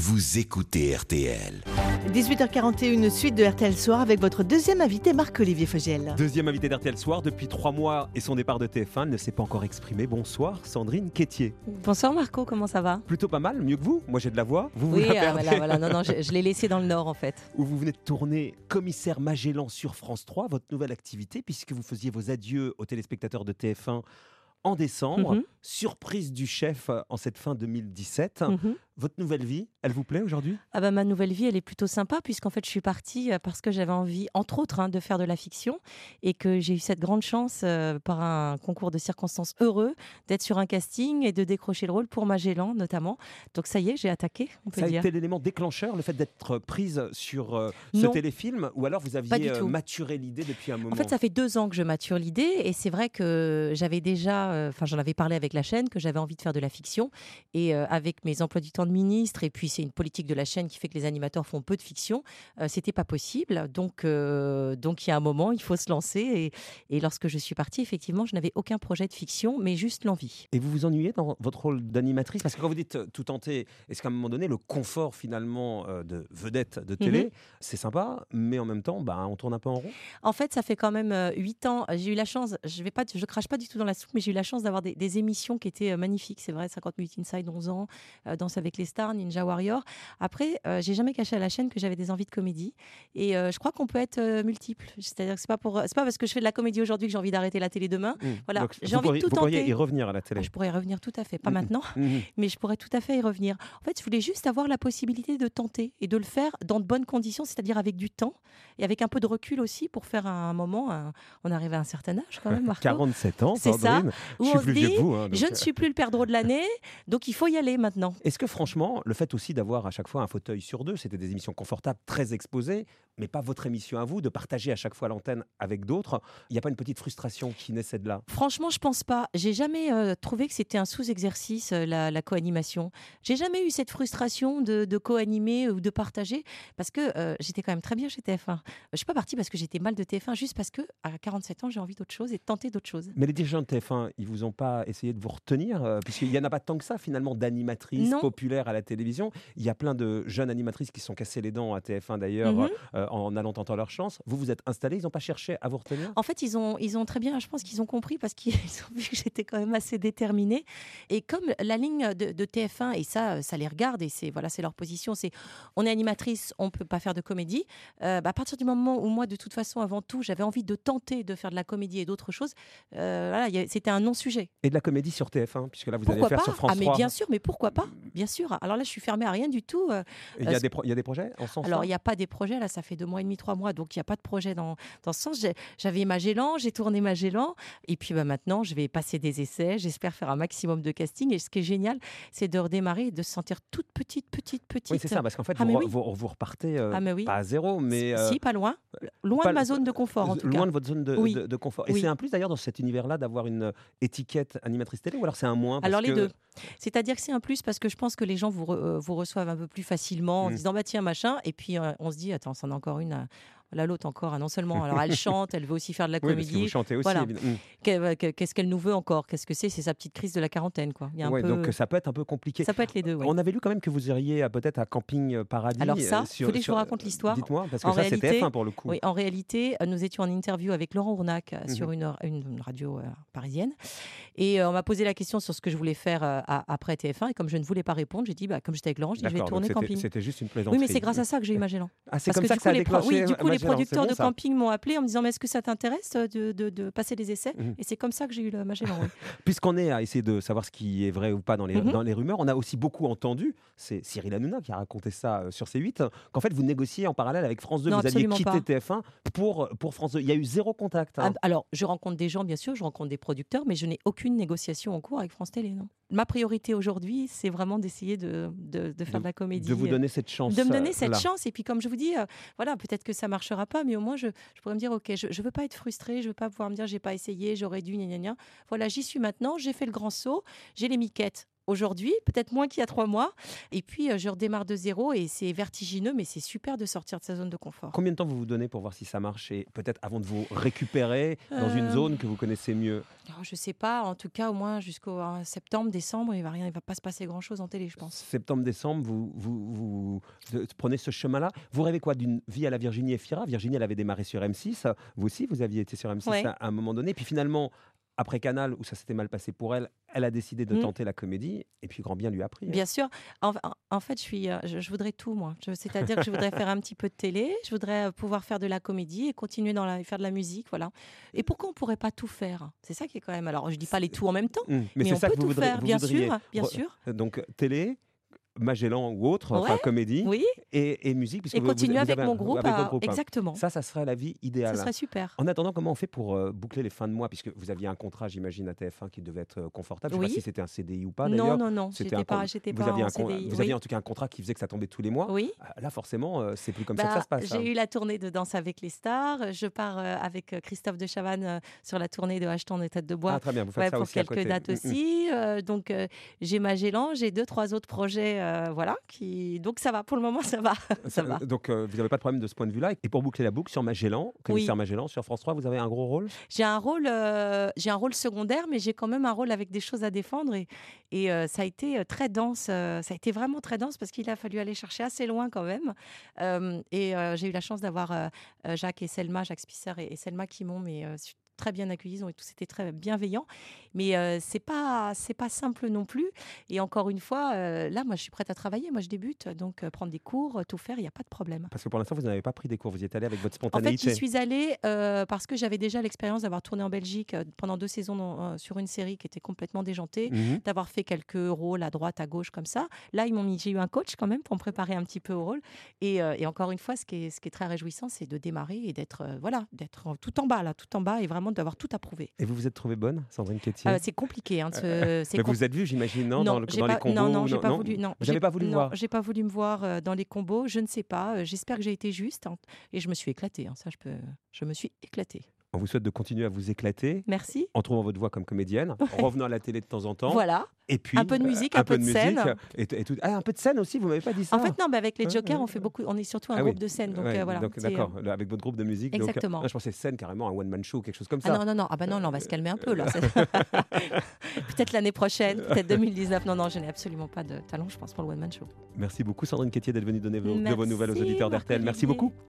vous écoutez RTL. 18h41, suite de RTL Soir avec votre deuxième invité Marc-Olivier Fogiel. Deuxième invité d'RTL Soir depuis 3 mois et son départ de TF1 ne s'est pas encore exprimé. Bonsoir Sandrine Quétier. Bonsoir Marco, comment ça va? Plutôt pas mal, mieux que vous. Moi j'ai de la voix. Vous Oui, la perdez. voilà. Non, je l'ai laissé dans le Nord en fait. Où vous venez de tourner Commissaire Magellan sur France 3, votre nouvelle activité, puisque vous faisiez vos adieux aux téléspectateurs de TF1 en décembre. Surprise du chef en cette fin 2017. Votre nouvelle vie, elle vous plaît aujourd'hui? Ma nouvelle vie, elle est plutôt sympa puisqu'en fait je suis partie parce que j'avais envie, entre autres, de faire de la fiction et que j'ai eu cette grande chance par un concours de circonstances heureux d'être sur un casting et de décrocher le rôle pour Magellan notamment. Donc ça y est, j'ai attaqué, on peut dire. Ça a dire. été l'élément déclencheur, le fait d'être prise sur ce téléfilm, ou alors vous aviez maturé l'idée depuis un moment? En fait, ça fait 2 ans que je mature l'idée et c'est vrai que j'avais déjà, j'en avais parlé avec la chaîne, que j'avais envie de faire de la fiction et avec mes emplois du temps de ministre, et puis c'est une politique de la chaîne qui fait que les animateurs font peu de fiction, c'était pas possible, donc il y a un moment il faut se lancer et lorsque je suis partie, effectivement je n'avais aucun projet de fiction mais juste l'envie. Et vous vous ennuyez dans votre rôle d'animatrice? Parce que quand vous dites tout tenter, est-ce qu'à un moment donné le confort finalement de vedette de télé, c'est sympa, mais en même temps on tourne un peu en rond? En fait ça fait quand même 8 ans, j'ai eu la chance, je crache pas du tout dans la soupe, mais j'ai eu la chance d'avoir des émissions qui étaient magnifiques, c'est vrai, 50 minutes inside, 11 ans, Danse avec les stars, Ninja Warrior. Après, j'ai jamais caché à la chaîne que j'avais des envies de comédie. Et je crois qu'on peut être multiple. C'est-à-dire que c'est pas parce que je fais de la comédie aujourd'hui que j'ai envie d'arrêter la télé demain. Voilà, donc, j'ai envie de tout tenter. Vous pourriez y revenir à la télé? Je pourrais y revenir tout à fait, pas maintenant, mais je pourrais tout à fait y revenir. En fait, je voulais juste avoir la possibilité de tenter et de le faire dans de bonnes conditions, c'est-à-dire avec du temps et avec un peu de recul aussi pour faire un moment. On arrive à un certain âge quand même, Marco. 47 ans, c'est Sandrine. ça. Où on se dit, vous, je ne suis plus le perdreau de l'année, donc il faut y aller maintenant. Est-ce que franchement, le fait aussi d'avoir à chaque fois un fauteuil sur 2, c'était des émissions confortables, très exposées, mais pas votre émission à vous, de partager à chaque fois l'antenne avec d'autres, il n'y a pas une petite frustration qui naissait de là? Franchement, je pense pas. J'ai jamais trouvé que c'était un sous-exercice, la co-animation. J'ai jamais eu cette frustration de co-animer ou de partager, parce que j'étais quand même très bien chez TF1. Je suis pas partie parce que j'étais mal de TF1, juste parce que à 47 ans, j'ai envie d'autre chose et de tenter d'autres choses. Mais les dirigeants de TF1, ils vous ont pas essayé de vous retenir, puisqu'il y en a pas tant que ça finalement d'animatrices populaires à la télévision. Il y a plein de jeunes animatrices qui se sont cassées les dents à TF1 d'ailleurs, en allant tenter leur chance. Vous vous êtes installés, ils n'ont pas cherché à vous retenir? En fait, ils ont très bien, je pense qu'ils ont compris parce qu'ils ont vu que j'étais quand même assez déterminée. Et comme la ligne de TF1, et ça les regarde, et c'est leur position, c'est on est animatrice, on ne peut pas faire de comédie. À partir du moment où moi, de toute façon, avant tout, j'avais envie de tenter de faire de la comédie et d'autres choses, c'était un non-sujet. Et de la comédie sur TF1, puisque là, vous pourquoi allez faire pas sur France 3. Mais bien sûr, mais pourquoi pas? Bien sûr. Alors là, je suis fermée à rien du tout. Il y a des projets en ce sens? Alors, il n'y a pas des projets, là, ça fait 2 mois et demi, 3 mois, donc il n'y a pas de projet dans ce sens. J'avais Magellan, j'ai tourné Magellan, et puis maintenant, je vais passer des essais, j'espère faire un maximum de casting, et ce qui est génial, c'est de redémarrer et de se sentir toute petite. Oui, c'est ça, parce qu'en fait, vous repartez pas à zéro, mais... Si, pas loin. Loin de ma zone de confort, en tout cas. Loin de votre zone de confort. Et c'est un plus, d'ailleurs, dans cet univers-là, d'avoir une étiquette animatrice télé, ou alors c'est un moins? Alors, les deux. C'est-à-dire que c'est un plus parce que je pense que les gens vous reçoivent un peu plus facilement en disant tiens machin, et puis on se dit attends, c'en a encore une. Là, l'autre encore, non seulement, alors elle chante, elle veut aussi faire de la comédie. Parce que vous chantez aussi, voilà. évidemment. Qu'est-ce qu'elle nous veut encore? Qu'est-ce que c'est sa petite crise de la quarantaine, quoi. Donc ça peut être un peu compliqué. Ça peut être les deux, On avait lu quand même que vous iriez peut-être à Camping Paradis. Alors ça, il fallait que je vous raconte l'histoire. Dites-moi, parce que c'était F1 pour le coup. Oui, en réalité, nous étions en interview avec Laurent Ournac sur une radio parisienne. Et on m'a posé la question sur ce que je voulais faire après TF1. Et comme je ne voulais pas répondre, j'ai dit, comme j'étais avec Laurent, je vais tourner Camping. C'était juste une plaisanterie. Oui, mais c'est grâce à ça que j'ai eu Magellan. Ah, c'est comme ça que ça a déclenché. Oui, du coup, les producteurs de Camping m'ont appelé en me disant mais est-ce que ça t'intéresse de passer des essais? Et c'est comme ça que j'ai eu le Magellan. Puisqu'on est à essayer de savoir ce qui est vrai ou pas dans les rumeurs, on a aussi beaucoup entendu, c'est Cyril Hanouna qui a raconté ça sur C8, qu'en fait vous négociez en parallèle avec France 2, non, vous alliez quitter pas. TF1 pour France 2. Il y a eu zéro contact. Alors je rencontre des gens, bien sûr, je rencontre des producteurs, mais je n'ai aucune négociation en cours avec France Télé, non. Ma priorité aujourd'hui, c'est vraiment d'essayer de faire de la comédie. De vous donner cette chance. De me donner cette chance. Et puis, comme je vous dis, peut-être que ça ne marchera pas, mais au moins, je pourrais me dire, OK, je ne veux pas être frustrée, je ne veux pas pouvoir me dire, je n'ai pas essayé, j'aurais dû, gna gna gna. Voilà, j'y suis maintenant, j'ai fait le grand saut, j'ai les miquettes. Aujourd'hui, peut-être moins qu'il y a 3 mois. Et puis, je redémarre de zéro et c'est vertigineux, mais c'est super de sortir de sa zone de confort. Combien de temps vous vous donnez pour voir si ça marche et peut-être avant de vous récupérer dans une zone que vous connaissez mieux? Je ne sais pas. En tout cas, au moins jusqu'au septembre, décembre, il va pas se passer grand-chose en télé, je pense. Septembre, décembre, vous vous prenez ce chemin-là. Vous rêvez quoi, d'une vie à la Virginie Efira? Virginie, elle avait démarré sur M6. Vous aussi, vous aviez été sur M6 Ouais. à un moment donné. Puis finalement, après Canal, où ça s'était mal passé pour elle, elle a décidé de tenter la comédie. Et puis grand bien lui a pris. Bien sûr. En fait, je voudrais tout, moi. C'est-à-dire que je voudrais faire un petit peu de télé, je voudrais pouvoir faire de la comédie et continuer faire de la musique, voilà. Et pourquoi on pourrait pas tout faire? C'est ça qui est quand même. Alors, je dis pas les tout en même temps, Mais mais c'est on ça peut que vous tout voudriez, faire, vous bien voudriez. sûr, bien sûr. Donc télé, Magellan ou autre, enfin Ouais, comédie oui. Et musique. Puisque Et vous continuer avec avez mon groupe. avec votre groupe. Exactement. Ça serait la vie Ce idéale. serait super. En attendant, comment on fait pour boucler les fins de mois? Puisque vous aviez un contrat, j'imagine, à TF1 qui devait être confortable. Je ne sais Oui. pas si c'était un CDI ou pas, Non, d'ailleurs. non, C'était j'étais pas vous aviez en un CDI. vous Oui. aviez en tout cas un contrat qui faisait que ça tombait tous les mois. Oui. Là, forcément, c'est plus comme ça que ça se passe. J'ai eu la tournée de Danse avec les stars. Je pars avec Christophe de Chavannes sur la tournée de Achetons des têtes de bois. Ah, très bien, vous faites ça pour aussi à quelques côté. dates aussi. Donc, j'ai Magellan, j'ai 2-3 autres projets. Voilà. Donc, ça va. Pour le moment, ça va. Ça va. Donc, vous n'avez pas de problème de ce point de vue-là. Et pour boucler la boucle sur Magellan, commissaire Magellan, sur France 3, vous avez un gros rôle? J'ai un rôle secondaire, mais j'ai quand même un rôle avec des choses à défendre. Et ça a été très dense. Ça a été vraiment très dense parce qu'il a fallu aller chercher assez loin quand même. J'ai eu la chance d'avoir Jacques Spisser et Selma qui m'ont très bien accueillis, c'était très bienveillant, mais c'est pas simple non plus. Et encore une fois, là, moi, je suis prête à travailler. Moi, je débute, donc prendre des cours, tout faire, il n'y a pas de problème. Parce que pour l'instant, vous n'avez pas pris des cours, vous y êtes allé avec votre En fait, spontanéité. j'y suis allée parce que j'avais déjà l'expérience d'avoir tourné en Belgique pendant 2 saisons sur une série qui était complètement déjantée, d'avoir fait quelques rôles à droite, à gauche, comme ça. Là, j'ai eu un coach quand même pour me préparer un petit peu au rôle. Et encore une fois, ce qui est très réjouissant, c'est de démarrer et d'être tout en bas et vraiment d'avoir tout approuvé. Et vous vous êtes trouvée bonne, Sandrine Quétier? C'est compliqué. Mais vous vous êtes vue, j'imagine, non, dans les combos? Non, j'ai pas voulu. Non, vous n'avez pas voulu me voir? Non, j'ai pas voulu me voir dans les combos. Je ne sais pas. J'espère que j'ai été juste. Et je me suis éclatée. Ça, je me suis éclatée. On vous souhaite de continuer à vous éclater. Merci. En trouvant votre voix comme comédienne, en revenant à la télé de temps en temps. Voilà. Et puis un peu de musique, un peu de scène. Et tout. Ah, un peu de scène aussi, vous m'avez pas dit ça? En fait, non, mais avec les Jokers, on fait beaucoup. On est surtout un groupe de scène, donc voilà. Donc, d'accord, avec votre groupe de musique. Exactement. Donc, je pensais scène carrément, un one-man show, quelque chose comme ça. Ah non. Ah ben non, on va se calmer un peu là. Peut-être l'année prochaine, peut-être 2019. Non, je n'ai absolument pas de talent, je pense, pour le one-man show. Merci beaucoup, Sandrine Quétier, d'être venue donner de vos nouvelles aux auditeurs d'RTL. Merci beaucoup.